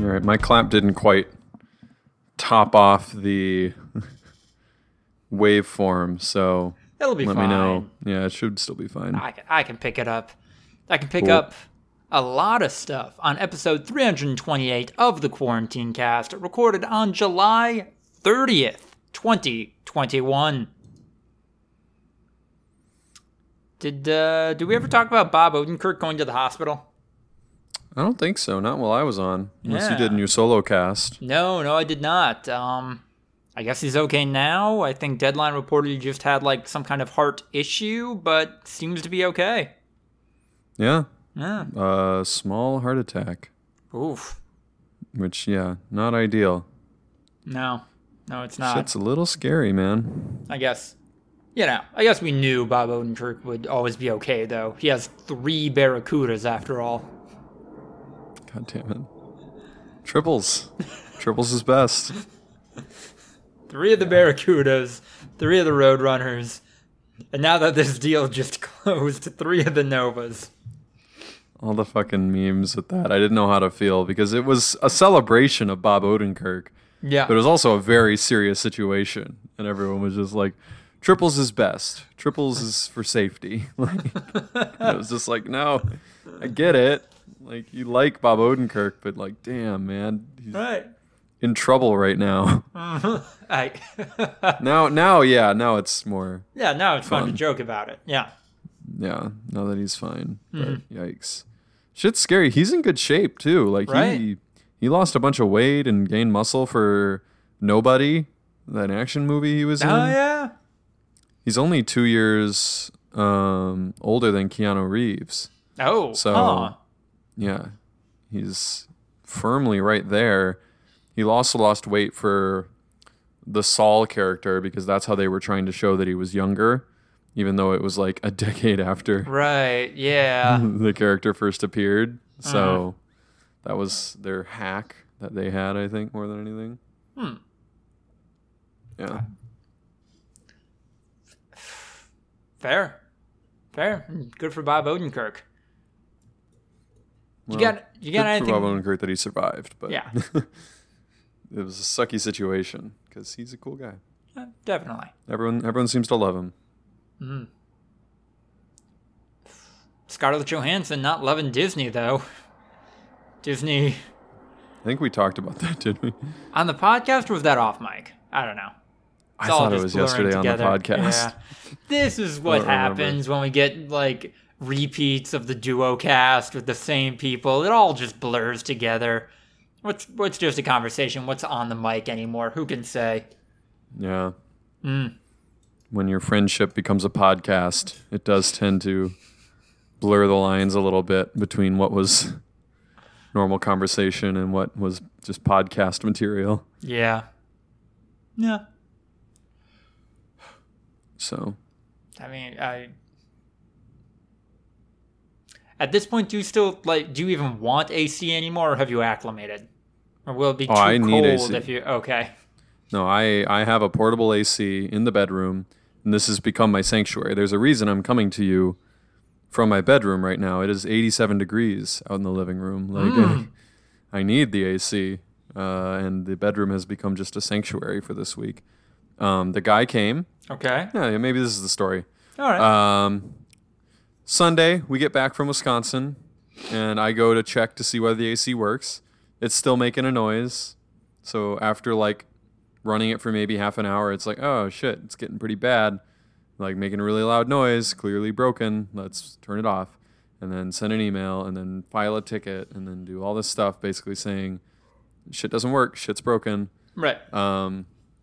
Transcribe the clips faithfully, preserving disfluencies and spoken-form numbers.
right, my clap didn't quite top off the waveform, so It'll be let fine. me know. Yeah, it should still be fine. I can, I can pick it up. I can pick Cool. up a lot of stuff on episode three hundred twenty-eight of the Quarantine Cast, recorded on July thirtieth, twenty twenty-one. Did uh, did we ever talk about Bob Odenkirk going to the hospital? I don't think so. Not while I was on. Unless Yeah. you did in your solo cast. No, no, I did not. Um, I guess he's okay now. I think Deadline reported he just had like some kind of heart issue, but seems to be okay. Yeah. Yeah. Uh, small heart attack. Oof. Which, yeah, not ideal. No, no, it's not. Shit's a little scary, man. I guess. You know, I guess we knew Bob Odenkirk would always be okay, though. He has three Barracudas, after all. God damn it. Triples. Triples is best. Three of the Barracudas, three of the Roadrunners, and now that this deal just closed, three of the Novas. All the fucking memes with that. I didn't know how to feel because it was a celebration of Bob Odenkirk, Yeah. but it was also a very serious situation. And everyone was just like, triples is best. Triples is for safety. Like, it was just like, no, I get it. Like, you like Bob Odenkirk, but like, damn, man, he's Right. in trouble right now. I, now, now, yeah, now it's more, yeah, now it's fun to Fun. joke about it. Yeah. yeah, now that he's fine. Mm-hmm. But yikes. Shit's scary. He's in good shape, too. Like, Right. he he lost a bunch of weight and gained muscle for Nobody, that action movie he was in. Oh, yeah. He's only two years um, older than Keanu Reeves. Oh, So, huh. yeah, he's firmly right there. He also lost weight for the Saul character because that's how they were trying to show that he was younger, even though it was like a decade after Right, yeah. the character first appeared. So that was their hack that they had, I think, more than anything. Hmm. Yeah. Fair. Fair. Good for Bob Odenkirk. Well, you got you got good anything? for Bob Odenkirk that he survived, but Yeah. it was a sucky situation because he's a cool guy. Uh, Definitely. Everyone, everyone seems to love him. Scarlett Johansson not loving Disney, though. Disney I think we talked about that, didn't we? on the podcast, or was that off mic? I don't know. I It's all thought it just was blurring yesterday together. on the podcast. Yeah. This is what don't remember. happens when we get like repeats of the duo cast with the same people. It all just blurs together. What's what's just a conversation? What's on the mic anymore? Who can say? Yeah. Mm. When your friendship becomes a podcast, it does tend to blur the lines a little bit between what was normal conversation and what was just podcast material. Yeah. Yeah. So, I mean, I. At this point, do you still like? Do you even want A C anymore, or have you acclimated? Or will it be too Oh, I cold need A C. if you? Okay. no, I, I have a portable A C in the bedroom, and this has become my sanctuary. There's a reason I'm coming to you from my bedroom right now. It is eighty-seven degrees out in the living room. Like, Mm. I, I need the A C, uh, and the bedroom has become just a sanctuary for this week. Um, the guy came. Okay. Yeah, maybe this is the story. All right. Um, Sunday, we get back from Wisconsin, and I go to check to see whether the A C works. It's still making a noise. So after like running it for maybe half an hour, it's like, oh shit, it's getting pretty bad. Like making a really loud noise, clearly broken. Let's turn it off. And then send an email, and then file a ticket, and then do all this stuff basically saying shit doesn't work, shit's broken. right. Um,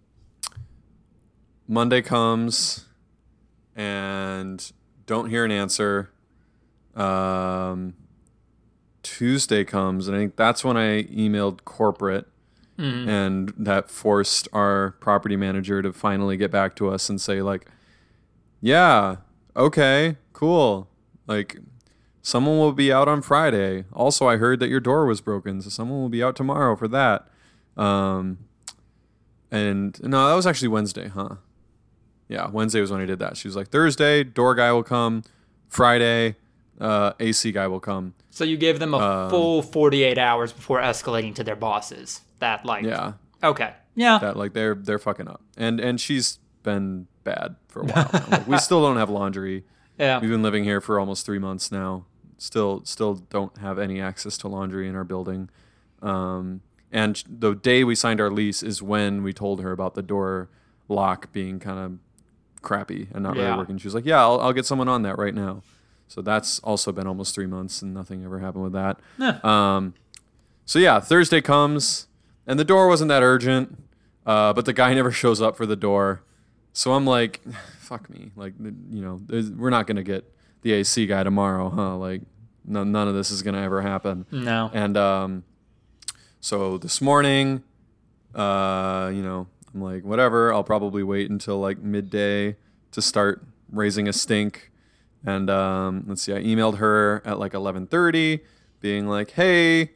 Monday comes and don't hear an answer. Um, Tuesday comes, and I think that's when I emailed corporate, Mhm. and that forced our property manager to finally get back to us and say, like, yeah, okay, cool. Like, someone will be out on Friday. Also, I heard that your door was broken, so someone will be out tomorrow for that. Um, and no, that was actually Wednesday, huh? Yeah, Wednesday was when I did that. She was like, Thursday, door guy will come. Friday, uh, A C guy will come. So you gave them a Um, full forty-eight hours before escalating to their bosses. That like Yeah, okay. Yeah. that like they're they're fucking up, and and she's been bad for a while. now. Like, we still don't have laundry. Yeah. We've been living here for almost three months now. Still, still don't have any access to laundry in our building. Um, and the day we signed our lease is when we told her about the door lock being kind of crappy and not Yeah. really working. She was like, "Yeah, I'll, I'll get someone on that right now." So that's also been almost three months, and nothing ever happened with that. Yeah. Um, so yeah, Thursday comes, and the door wasn't that urgent, uh, but the guy never shows up for the door. So I'm like, fuck me. Like, you know, there's- we're not going to get the A C guy tomorrow, huh? Like, no, none of this is going to ever happen. No. And um, so this morning, uh, you know, I'm like, whatever. I'll probably wait until like midday to start raising a stink. And um, let's see, I emailed her at like eleven thirty being like, hey,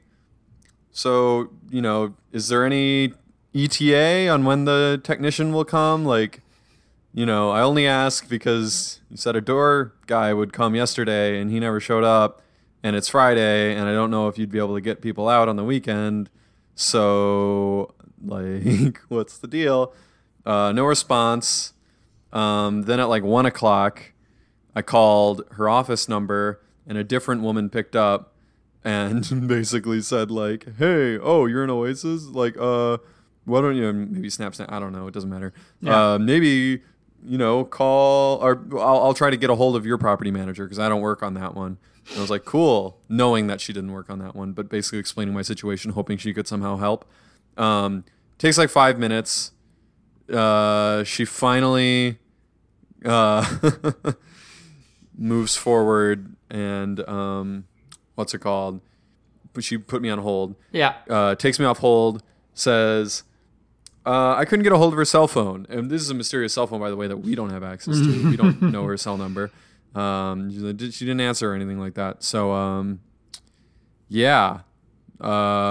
so, you know, is there any E T A on when the technician will come? Like, you know, I only ask because you said a door guy would come yesterday and he never showed up, and it's Friday, and I don't know if you'd be able to get people out on the weekend. So, like, what's the deal? Uh, no response. Um, then at like one o'clock, I called her office number, and a different woman picked up and basically said like, hey, oh, you're in Oasis? Like, uh, why don't you, maybe Snap Snap, I don't know, it doesn't matter. Yeah. Uh, maybe, you know, call, or I'll, I'll try to get a hold of your property manager because I don't work on that one. And I was like, cool, knowing that she didn't work on that one, but basically explaining my situation, hoping she could somehow help. Um, takes like five minutes. Uh, she finally uh, moves forward and um, what's it called? But she put me on hold. Yeah. Uh, takes me off hold. Says, uh, I couldn't get a hold of her cell phone. And this is a mysterious cell phone, by the way, that we don't have access to. We don't know her cell number. Um, she didn't answer or anything like that. So, um, yeah. Uh,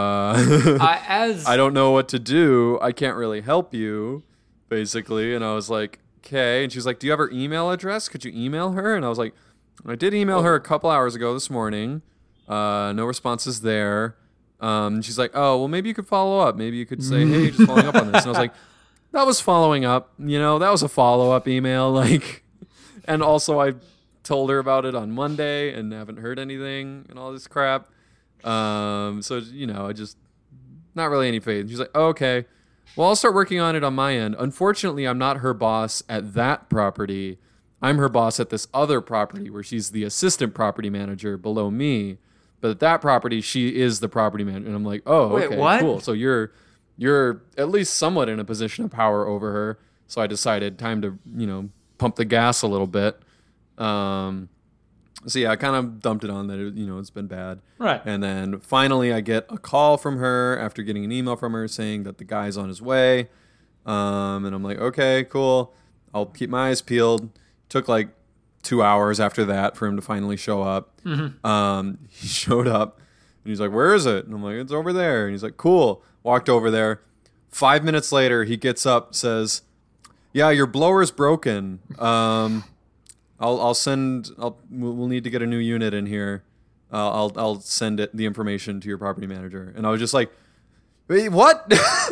I, as I don't know what to do. I can't really help you, basically. And I was like, okay. And she was like, do you have her email address? Could you email her? And I was like, I did email her a couple hours ago this morning. Uh, no responses there. Um, and she's like, oh, well, maybe you could follow up. Maybe you could say, hey, just following up on this. And I was like, that was following up. You know, that was a follow-up email. Like, and also I told her about it on Monday and haven't heard anything and all this crap. Um, so, you know, I just, not really any faith. And she's like, oh, okay, well, I'll start working on it on my end. Unfortunately, I'm not her boss at that property. I'm her boss at this other property where she's the assistant property manager below me. But at that property, she is the property manager. And I'm like, oh, Wait, okay, what? cool. So you're, you're at least somewhat in a position of power over her. So I decided time to, you know, pump the gas a little bit. Um, so yeah, I kind of dumped it on that, it, you know, it's been bad. Right. And then finally I get a call from her after getting an email from her saying that the guy's on his way. Um, and I'm like, okay, cool. I'll keep my eyes peeled. Took like two hours after that for him to finally show up. Mm-hmm. Um, he showed up and he's like, where is it? And I'm like, it's over there. And he's like, cool. Walked over there. Five minutes later, he gets up, says, yeah, your blower's broken. Um, I'll I'll send. I'll we'll we'll need to get a new unit in here. Uh, I'll I'll send it the information to your property manager. And I was just like, wait, what?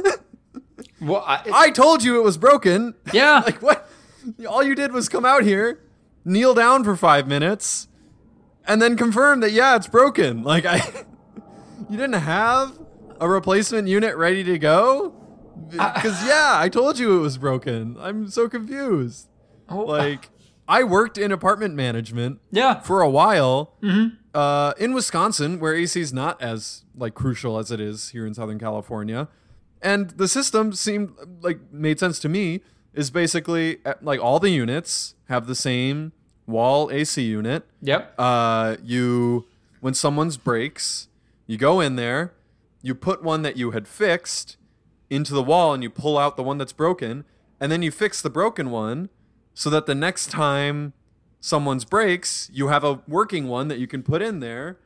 Well, I, I told you it was broken. yeah. Like what? All you did was come out here, kneel down for five minutes, and then confirm that yeah, it's broken. Like I, you didn't have a replacement unit ready to go. Because yeah, I told you it was broken. I'm so confused. Oh, Like. I worked in apartment management yeah. for a while Mm-hmm. uh, in Wisconsin, where A C is not as like crucial as it is here in Southern California, and the system seemed like made sense to me. Is basically uh, like all the units have the same wall A C unit. Yep. Uh, you when someone's breaks, you go in there, you put one that you had fixed into the wall, and you pull out the one that's broken, and then you fix the broken one. So that the next time someone's breaks, you have a working one that you can put in there.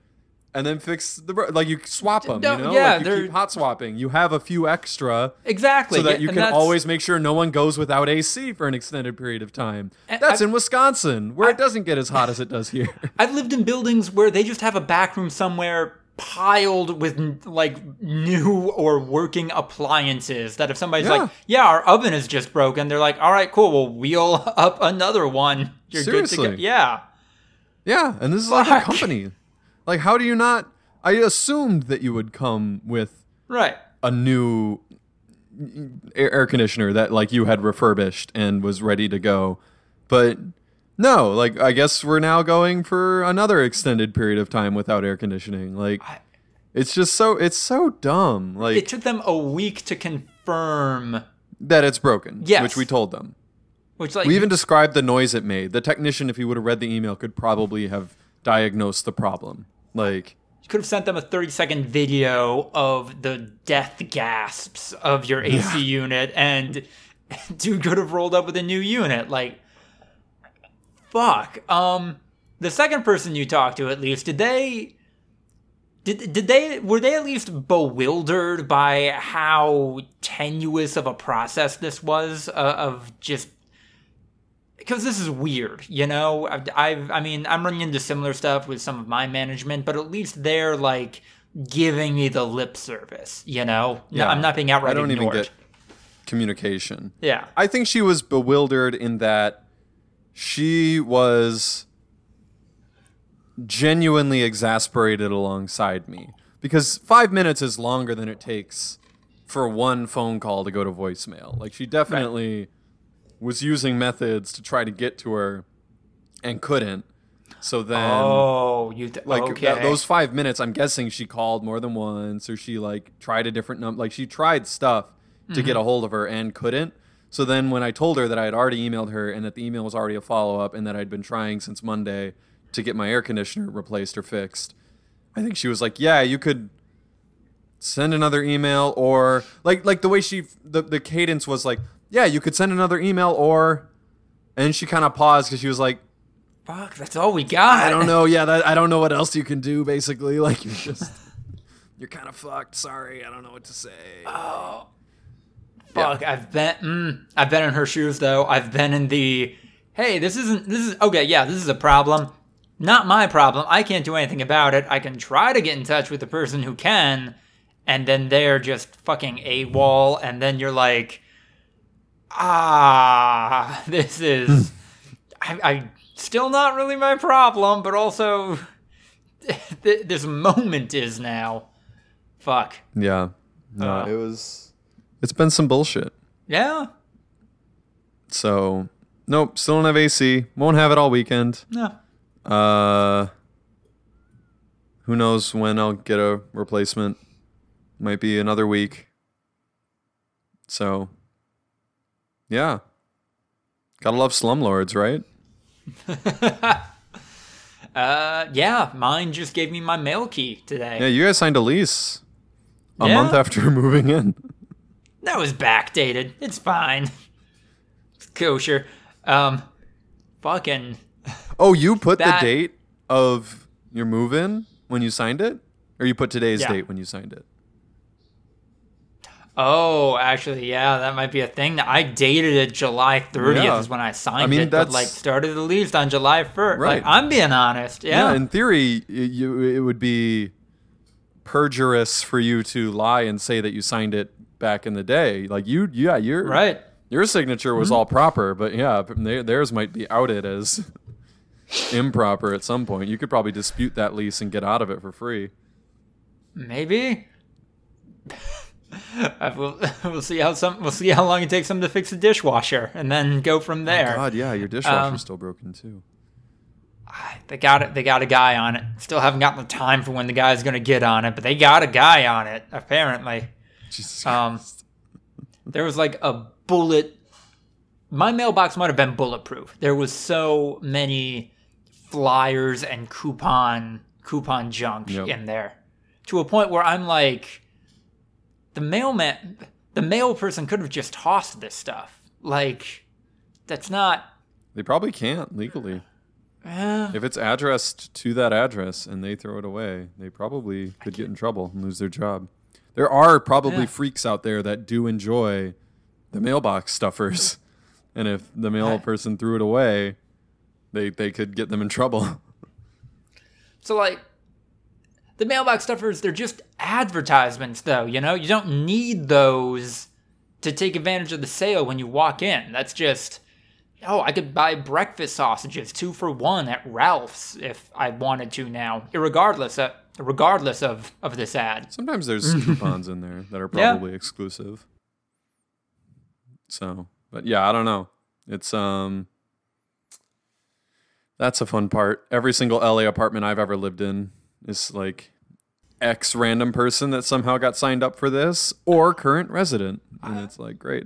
and then fix the bro- like you swap them. No, you know, yeah, like you they're- keep hot swapping. You have a few extra. Exactly. So that yeah, you and can that's- always make sure no one goes without A C for an extended period of time. And That's I've- in Wisconsin, where I- it doesn't get as hot as it does here. I've lived in buildings where they just have a back room somewhere piled with like new or working appliances that if somebody's Yeah. like, yeah, our oven is just broken, they're like, all right, cool, we'll wheel up another one. You're good to Seriously. go. Yeah. Yeah, and this is like a Fuck. company. Like, how do you not? I assumed that you would come with Right. a new air, air conditioner that like you had refurbished and was ready to go, but no. Like, I guess we're now going for another extended period of time without air conditioning. Like, I- it's just so it's so dumb. Like It took them a week to confirm, that it's broken. Yes. Which we told them. which like We even described the noise it made. The technician, if he would have read the email, could probably have diagnosed the problem. Like, you could have sent them a thirty second video of the death gasps of your A C unit, and dude could have rolled up with a new unit. Like, fuck. Um, the second person you talked to, at least, did they? Did, did they were they at least bewildered by how tenuous of a process this was uh, of just because this is weird, you know. I've, I've I mean I'm running into similar stuff with some of my management, but at least they're like giving me the lip service, you know. No, Yeah. I'm not being outright I don't ignored. even get communication. Yeah, I think she was bewildered in that she was genuinely exasperated alongside me because five minutes is longer than it takes for one phone call to go to voicemail. Like, she definitely was using methods to try to get to her and couldn't. So then, oh, you th- like okay. that, those five minutes, I'm guessing she called more than once, or she like tried a different number. Like, she tried stuff to Mm-hmm. get a hold of her and couldn't. So then when I told her that I had already emailed her and that the email was already a follow-up and that I'd been trying since Monday to get my air conditioner replaced or fixed, I think she was like, yeah, you could send another email, or like like the way she the, the cadence was like, yeah, you could send another email, or, and she kind of paused because she was like, Fuck, that's all we got. I don't know. Yeah, that, I don't know what else you can do. Basically, like, you're just you're kind of fucked. Sorry, I don't know what to say. Oh, fuck! I've been, mm, I've been in her shoes though. I've been in the, hey, this isn't, this is okay. Yeah, this is a problem. Not my problem. I can't do anything about it. I can try to get in touch with the person who can, and then they're just fucking AWOL, and then you're like, ah, this is, I, I still not really my problem, but also th- this moment is now. Fuck. Yeah, no, Uh. it was. It's been some bullshit. Yeah. So, nope, still don't have A C. Won't have it all weekend. No. Uh, who knows when I'll get a replacement? Might be another week. So, yeah. Gotta love slumlords, right? Uh, yeah, mine just gave me my mail key today. Yeah, you guys signed a lease a Yeah. month after moving in. That was backdated. It's fine. It's kosher. Um, fucking. Oh, you put That- the date of your move-in when you signed it? Or you put today's Yeah. date when you signed it? Oh, actually, yeah, that might be a thing. I dated it July thirtieth Yeah. is when I signed I mean, it, but that's- like started the lease on July first. Right. Like, I'm being honest. Yeah. Yeah, in theory, y- you, it would be perjurous for you to lie and say that you signed it back in the day. Like, you, yeah, your right. your signature was all proper, but yeah, their- theirs might be outed as improper at some point. You could probably dispute that lease and get out of it for free. Maybe. I will, we'll see how some. We'll see how long it takes them to fix the dishwasher, and then go from there. God, yeah, your dishwasher's Um, still broken too. They got it. They got a guy on it. Still haven't gotten the time for when the guy's gonna get on it, but they got a guy on it apparently. Jesus Um, Christ. there was like a bullet. My mailbox might have been bulletproof. There was so many flyers and coupon coupon junk Yep. in there, to a point where I'm like, the mailman, the mail person could have just tossed this stuff. Like, that's not. They probably can't legally. Eh, If it's addressed to that address and they throw it away, they probably could get in trouble and lose their job. There are probably Yeah. freaks out there that do enjoy the mailbox stuffers. And if the mail Right. person threw it away, they, they could get them in trouble. So, like, the mailbox stuffers, they're just advertisements, though, you know? You don't need those to take advantage of the sale when you walk in. That's just, oh, I could buy breakfast sausages, two for one at Ralph's if I wanted to now, irregardless of, regardless of, of this ad. Sometimes there's coupons in there that are Yeah. probably exclusive. So, but yeah, I don't know. It's, um... That's a fun part. Every single L A apartment I've ever lived in is like X random person that somehow got signed up for this or current resident. And it's like, great.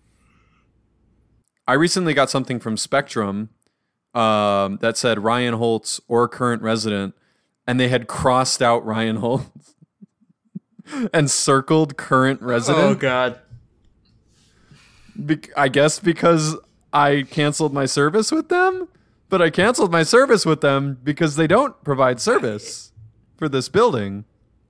I recently got something from Spectrum um, that said Ryan Holtz or current resident, and they had crossed out Ryan Holtz and circled current resident. God. Be- I guess because I canceled my service with them? But I canceled my service with them because they don't provide service for this building.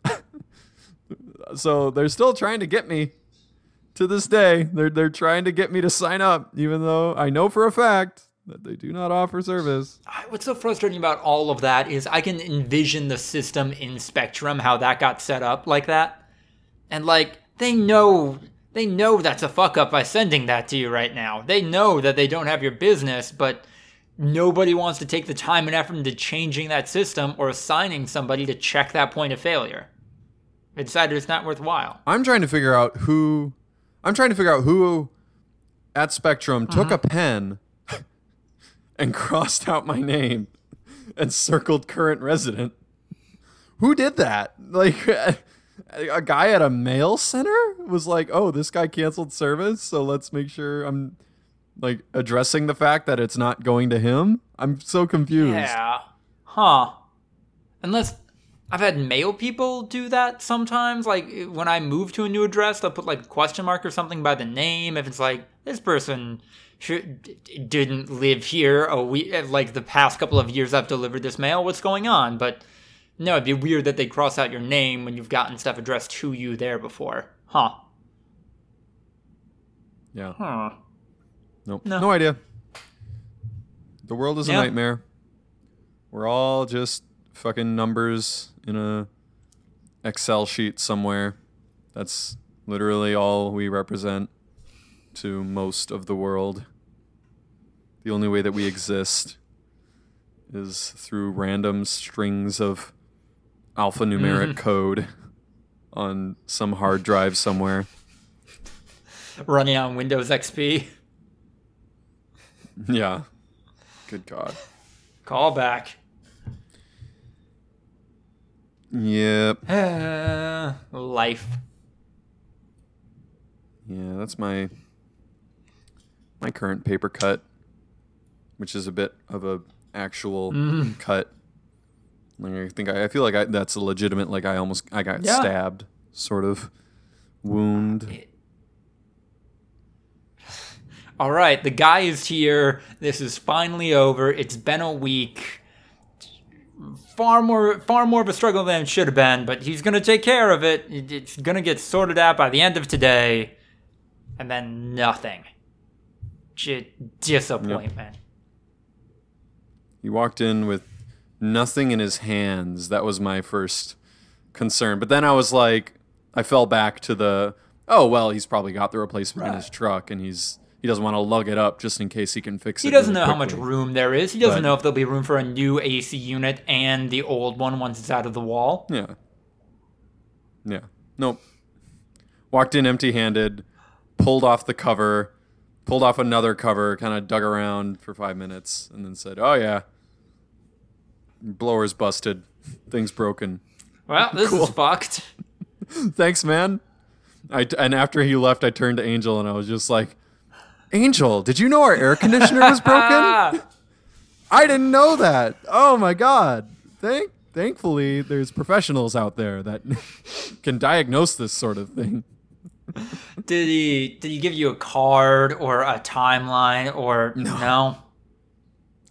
So they're still trying to get me to this day. They're they're trying to get me to sign up, even though I know for a fact that they do not offer service. What's so frustrating about all of that is I can envision the system in Spectrum, how that got set up like that. And like, they know they know that's a fuck up by sending that to you right now. They know that they don't have your business, but nobody wants to take the time and effort into changing that system or assigning somebody to check that point of failure. They decided it's not worthwhile. I'm trying to figure out who I'm trying to figure out who at Spectrum took a pen and crossed out my name and circled current resident. Who did that? Like a, a guy at a mail center was like, "Oh, this guy canceled service, so let's make sure I'm like addressing the fact that it's not going to him." I'm so confused. Yeah. Huh. Unless I've had mail people do that sometimes. Like when I move to a new address, they'll put like a question mark or something by the name. If it's like, this person should, didn't live here a week, like the past couple of years I've delivered this mail, what's going on? But no, it'd be weird that they cross out your name when you've gotten stuff addressed to you there before. Huh. Yeah. Huh. Nope. No. No idea. The world is a Yeah. nightmare. We're all just fucking numbers in a Excel sheet somewhere. That's literally all we represent to most of the world. The only way that we exist is through random strings of alphanumeric code on some hard drive somewhere. Running on Windows X P. Yeah. Good God. Call back. Yep. Uh, life. Yeah, that's my my current paper cut, which is a bit of a actual cut. Like I think I, I feel like I, that's a legitimate. Like I almost I got Yeah. stabbed, sort of wound. All right, the guy is here. This is finally over. It's been a week. Far more, far more of a struggle than it should have been, but he's gonna take care of it. It- It's gonna get sorted out by the end of today, and then nothing. J- disappointment. He walked in with nothing in his hands. That was my first concern. But then I was like, I fell back to the, oh well, he's probably got the replacement in his Right. truck, and he's he doesn't want to lug it up just in case he can fix it. He doesn't really know how much quickly. room there is. He doesn't But- know if there'll be room for a new A C unit and the old one once it's out of the wall. Yeah. Yeah. Nope. Walked in empty-handed, pulled off the cover, pulled off another cover, kind of dug around for five minutes, and then said, "Oh yeah, blower's busted, thing's broken. Well, this Cool. is fucked. Thanks, man." I t- and after he left, I turned to Angel and I was just like, "Angel, did you know our air conditioner was broken? Ah! I didn't know that. Oh my god. Thank thankfully there's professionals out there that can diagnose this sort of thing." Did he did he give you a card or a timeline or no?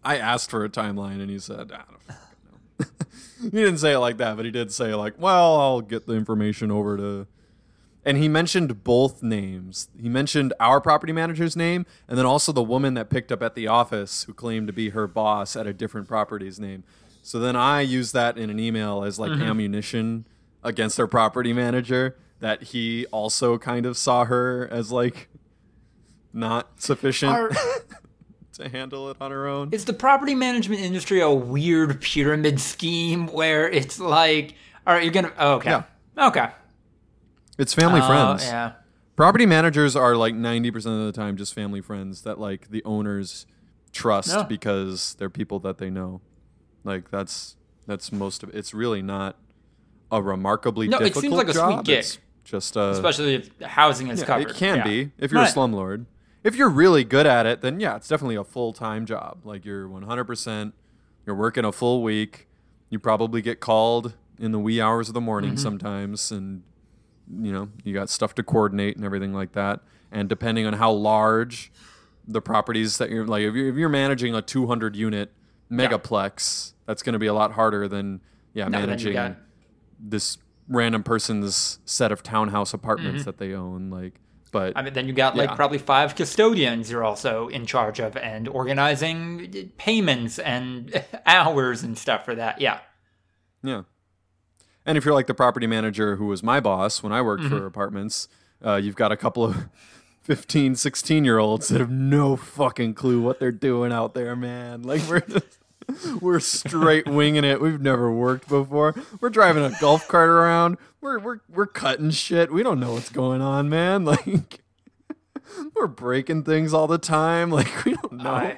I asked for a timeline, and he said, I don't fucking know. He didn't say it like that, but he did say, like, well, I'll get the information over to... And he mentioned both names. He mentioned our property manager's name, and then also the woman that picked up at the office who claimed to be her boss at a different property's name. So then I used that in an email as, like, mm-hmm. ammunition against our property manager, that he also kind of saw her as, like, not sufficient... Our- to handle it on her own. Is the property management industry a weird pyramid scheme where it's like, all right, you're gonna, oh, okay, yeah. okay. It's family uh, friends. Yeah. Property managers are like ninety percent of the time just family friends that like the owners trust no. because they're people that they know. Like that's that's most of it. It's really not a remarkably no, difficult it seems like a job. sweet gig. It's just uh, especially if housing is yeah, covered. It can yeah. be if you're right. a slumlord. If you're really good at it, then yeah, it's definitely a full-time job. Like you're one hundred percent, you're working a full week. You probably get called in the wee hours of the morning mm-hmm. sometimes, and you know, you got stuff to coordinate and everything like that. And depending on how large the properties that you're like, if you're, if you're managing a two hundred unit megaplex, yeah. that's going to be a lot harder than yeah no, managing got... this random person's set of townhouse apartments mm-hmm. that they own. Like. But, I mean, then you got like yeah. probably five custodians you're also in charge of and organizing payments and hours and stuff for that. Yeah. Yeah. And if you're like the property manager who was my boss when I worked mm-hmm. for apartments, uh, you've got a couple of fifteen, sixteen year olds that have no fucking clue what they're doing out there, man. Like we're just, we're straight winging it. We've never worked before. We're driving a golf cart around. We're we're we're cutting shit. We don't know what's going on, man. Like we're breaking things all the time. Like we don't know. I...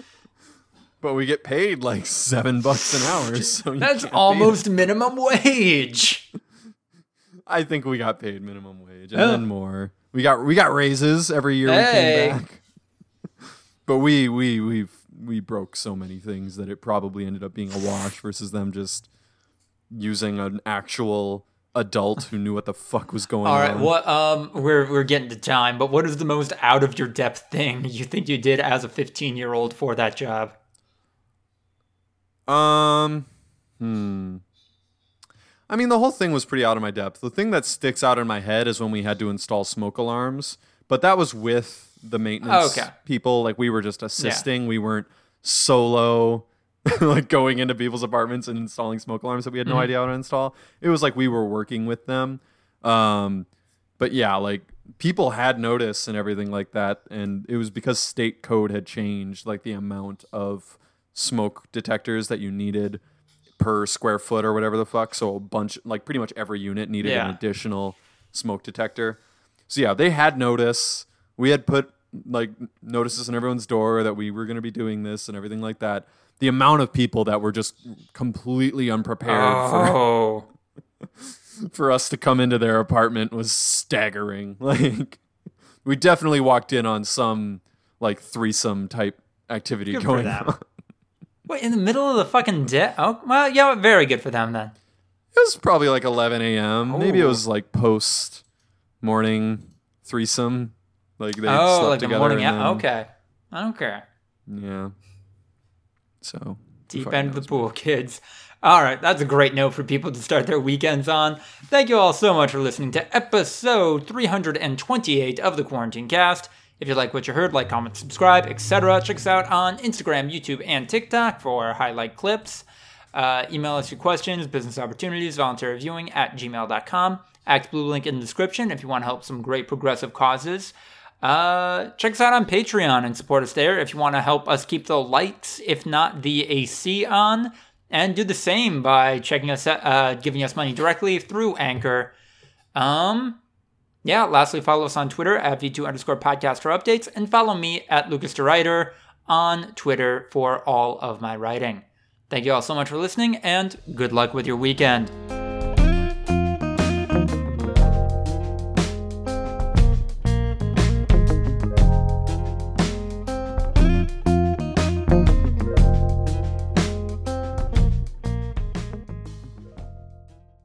But we get paid like seven bucks an hour. So that's almost minimum wage. I think we got paid minimum wage and oh. then more. We got we got raises every year hey. we came back. But we we we've we broke so many things that it probably ended up being a wash versus them just using an actual adult who knew what the fuck was going on. All right, on. what um we're we're getting to time, but what is the most out of your depth thing you think you did as a fifteen-year-old for that job? Um hmm I mean, the whole thing was pretty out of my depth. The thing that sticks out in my head is when we had to install smoke alarms, but that was with the maintenance oh, okay. people. Like we were just assisting. Yeah. We weren't solo like going into people's apartments and installing smoke alarms that we had no mm-hmm. idea how to install. It was like we were working with them. Um, but yeah, like people had notice and everything like that. And it was because state code had changed like the amount of smoke detectors that you needed per square foot or whatever the fuck. So a bunch, like pretty much every unit needed yeah. an additional smoke detector. So yeah, they had notice. We had put like notices on everyone's door that we were going to be doing this and everything like that. The amount of people that were just completely unprepared oh. for for us to come into their apartment was staggering. Like we definitely walked in on some like threesome type activity Good going on. Wait, in the middle of the fucking day? Oh, well, yeah, very good for them then. It was probably like eleven a.m. Oh. Maybe it was like post morning threesome. Like they oh, slept like together. a morning. And then, okay, okay. Yeah. So deep end of the pool, kids. All right, that's a great note for people to start their weekends on. Thank you all so much for listening to episode three hundred twenty-eight of the Quarantine Cast. If you like what you heard, like, comment, subscribe, et cetera. Check us out on Instagram, YouTube, and TikTok for highlight clips. Uh, email us your questions, business opportunities, volunteer reviewing at gmail dot com. ActBlue link in the description if you want to help some great progressive causes. Uh, check us out on Patreon and support us there if you want to help us keep the lights, if not the A C on. And do the same by checking us, uh, giving us money directly through Anchor. Um... Yeah, lastly, follow us on Twitter at V two underscore podcast for updates, and follow me at Lucas the Writer on Twitter for all of my writing. Thank you all so much for listening, and good luck with your weekend.